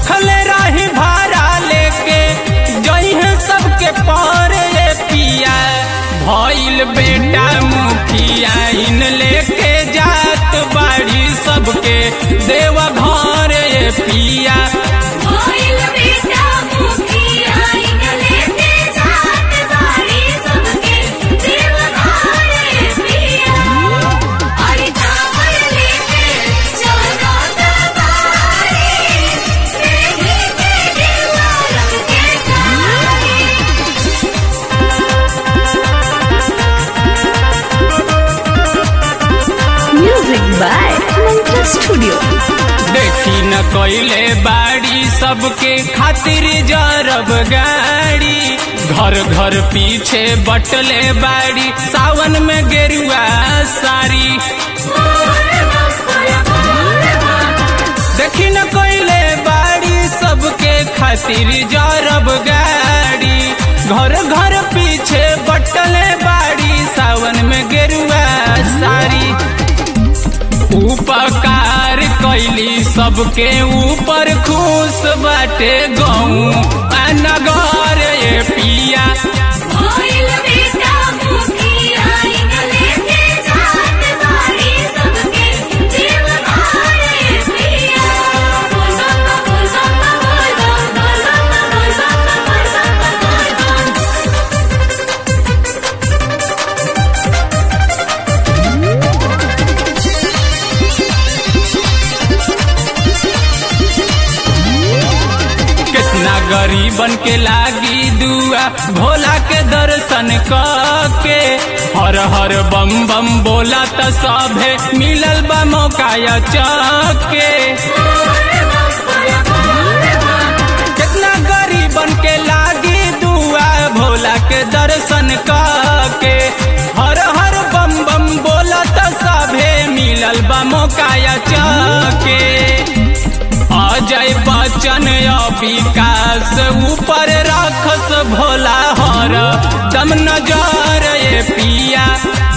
रखले रही भाड़ा लेके जइहे सबके पार ये पिया भइल बेटा मुखिया इन लेके जात बाड़ी सबके देवा घर ये पिया भइल बेटा मुखिया इन लेके जात बाड़ी सबके देवा घर ये पिया अरे चावल लेके चलो दबारी देही के देवा रंग के सारी Music by Mantra Studio. देखी न कोइले बाड़ी सबके खातिर जरब गाड़ी घर घर पीछे बटले बाड़ी सावन में गेरुआ साड़ी देखी न कोइले बाड़ी सबके खातिर जरब गाड़ी घर घर पीछे बटले बाड़ी सावन में गेरुआ साड़ी उपकार कैली सबके ऊपर खुश बाटे गाँव नगर ये पिया भइल बेटा मुखिया इन लेके जात बाड़ी सबके देवा घर ये पिया बोल बम बोल बम बोल बम बोल बम बोल बम बोल बम कितना गरीबन के लागी दुआ भोला के दर्शन के हर हर बम बम बोला त सभे मिलल बा मौका या चके कितना गरीबन के लागी दुआ भोला के दर्शन के हर हर बम बम बोला त सभे मिलल बा मौका या चके अजय बच्चन विकास ऊपर राखस भोला हर दम नजर ये पिया